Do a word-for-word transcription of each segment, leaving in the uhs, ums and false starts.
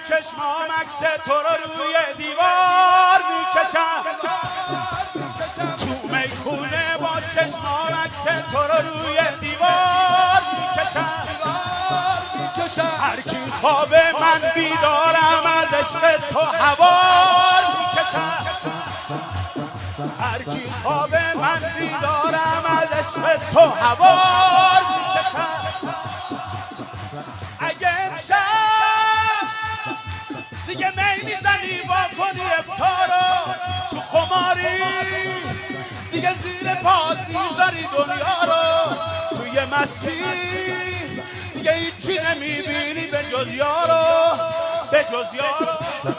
چشمام عکس تو رو روی دیوار میکشم تو میخونه با چشمام عکس تو رو روی دیوار میکشم هر کی خواب من بیدارم از عشق تو هوار میکشم هر کی خواب من بیدارم از عشق تو هوار میکشم اگه امشب دیگه می میزنی وا کنی افطارو تو خماری دیگه زیر پاد میذاری دنیا رو توی مستی دیگه هیچی نمیبینی به جز یارو به جز یارو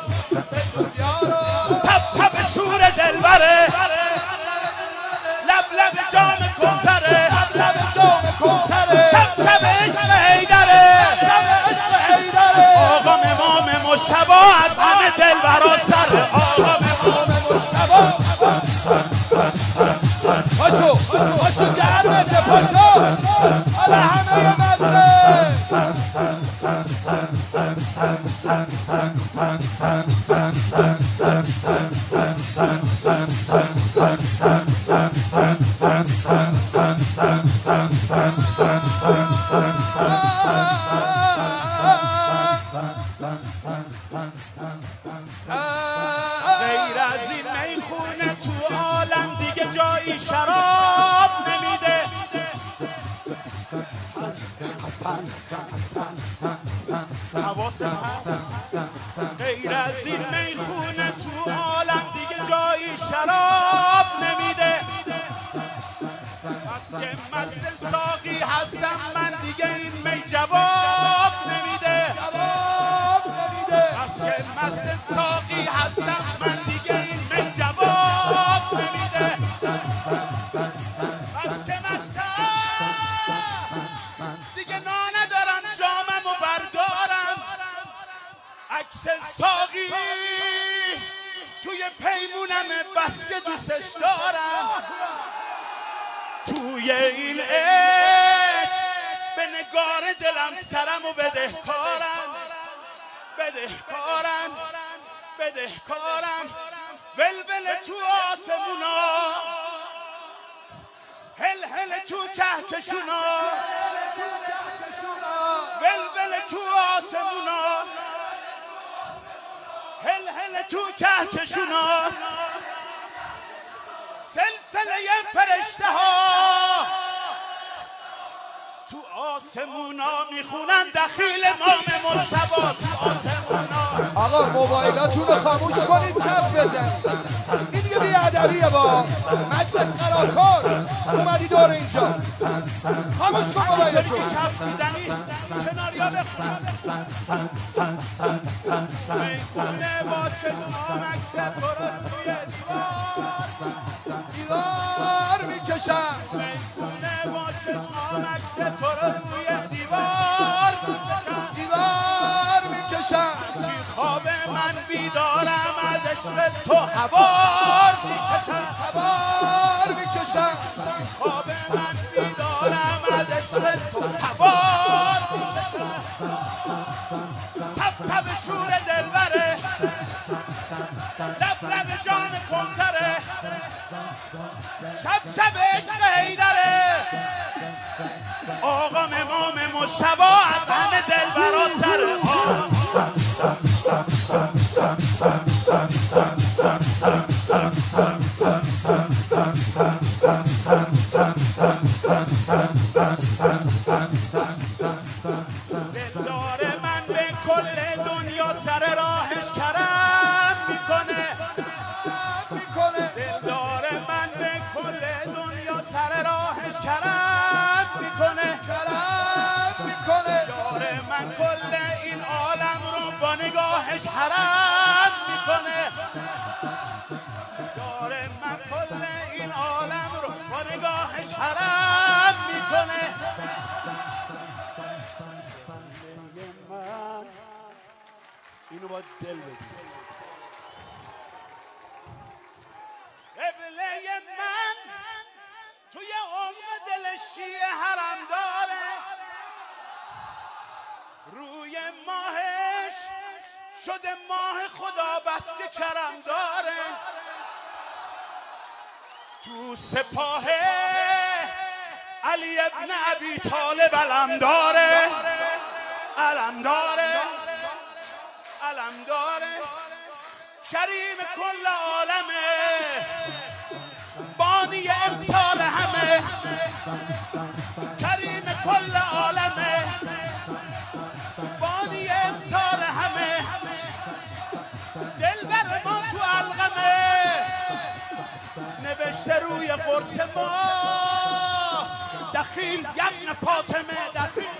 تب تب شور دلبره لب لب جام کوثره لب جام کوثره شب شب عشق حیدره آقا امام مجتبی از همه دلبرا سره آقا امام مجتبی پاشو پاشو گرمته پاشو حالا همه مدره غیر از این میخونه تو عالم دیگه جایی شراب نمیده حسن حسن حواسم هست غیر از این میخونه تو عالم دیگه جایی شراب نمیده بس که مست ساقی هستم من دیگه این می جواب نمیده بس که مست ساقی هستم من دیگه این می جواب نمیده بس که مستم دیگه نا ندارم جامم و بردارم عکس ساقی توی پیمونم بس که دوستش دارم توی این عشق به نگار دلم سرم و بدهکارم بدهکارم بدهکارم ولول تو آسمونا هل هل تو کهکشونا ولول تو آسمونا هل هل تو کهکشونا سلسله فرشته ها تو آسمونا میخونن دخیل امام مجتبی تو آسمونا آقا موبایلاتون رو خاموش کنید کف بزنید این دیگه بی‌ادبیه با مجلس قرارکن اومدی دور اینجا خاموش کن موبایلتون کف میزنی کنار یا بخون میخونه با چشمام عکس تو رو روی دیوار میکشم میخونه با چشمام عکس تو رو روی دیوار میکشم دیوار میکشم چی خواب من بیدارم از عشق تو هوار میکشم هوار میکشم چی خواب من بیدارم از عشق تو هوار میکشم تب تب شور دلبره لب لب جان کوثره شب شب عشق حیدره آقا امام مجتبی از همه دلبرا سره دلدار من به کل دنیا سر راهش کرم میکنه دلدار من به کل دنیا سر راهش کرم میکنه یار من کل این عالم رو با نگاهش حرم میکنه یار من کل این عالم رو با نگاهش حرم میکنه من اینو با دل بگیر قبله من توی عمق دل شیعه حرم داره روی ماهش شده ماه خدا بس که کرم داره تو سپاه علی ابن ابی طالب علم داره علم داره علم داره کریم کل عالمه بانی امتال همه کریم کل عالمه بانی امتال همه دلبر ما تو علقمه نوشته روی قرص ما دخیل یبن فاطمه دخیل